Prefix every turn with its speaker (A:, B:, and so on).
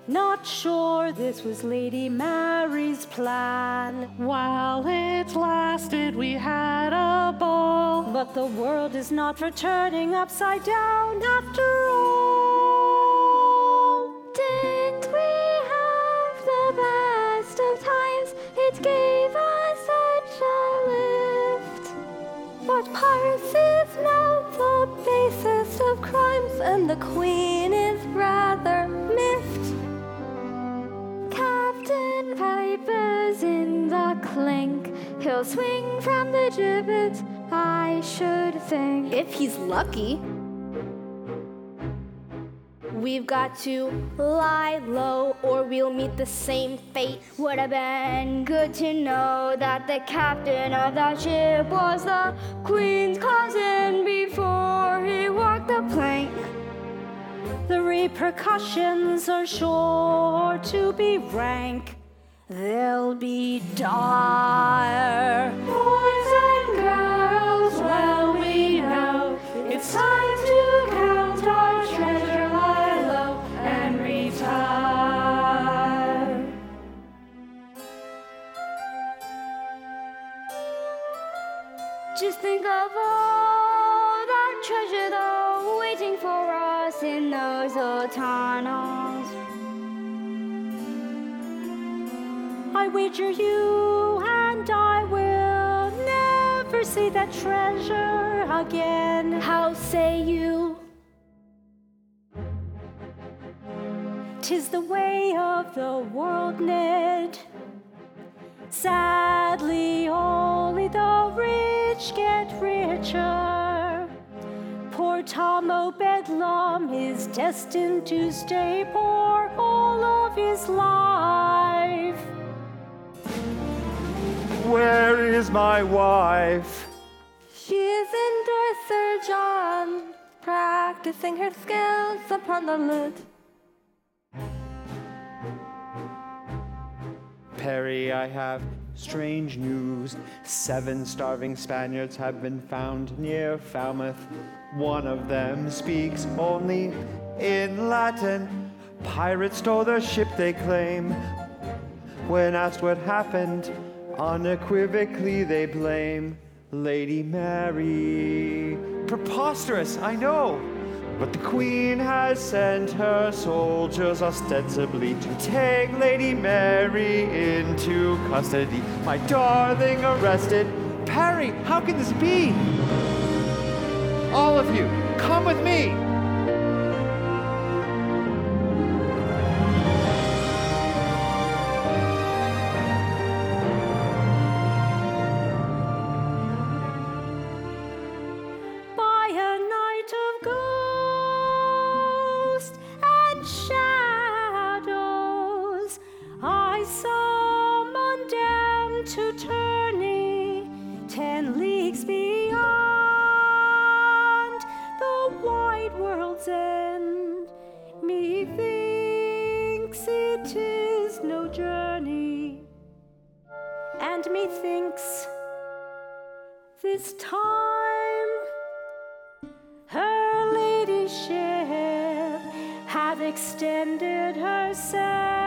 A: Not sure this was Lady Mary's plan.
B: While it lasted, we had a ball.
A: But the world is not for turning upside down after all.
C: Didn't we have the best of times? It gave us such a lift. But Paris is now the basest of crimes, and the Queen is rather miffed. Captain Piper's in the clink. He'll swing from the gibbet, I should think.
D: If he's lucky. We've got to lie low or we'll meet the same fate.
C: Would have been good to know that the captain of that ship was the Queen's cousin before he walked the plank.
A: The repercussions are sure to be rank. They'll be dire.
B: Boys and girls, well we know it's time to count our treasure, lie low and retire.
C: Just think of all that treasure though waiting for us in those old tunnels.
A: I wager you and I will never see that treasure again.
D: How say you?
A: 'Tis the way of the world, Ned. Sadly, only the rich get richer. Poor Tom O'Bedlam is destined to stay poor all of his life.
E: Where is my wife?
C: She is indoors, Sir John, practicing her skills upon the lute.
E: Perry, I have strange news. 7 starving Spaniards have been found near Falmouth. One of them speaks only in Latin. Pirates stole their ship, they claim. When asked what happened, unequivocally they blame Lady Mary. Preposterous, I know. But the Queen has sent her soldiers ostensibly to take Lady Mary into custody. My darling arrested. Perry, how can this be? All of you, come with me.
A: By a night of ghosts and shadows, I summoned them to tourney 10 leagues beyond the wide world's end. Methinks it is no journey, and methinks this time her ladyship hath extended herself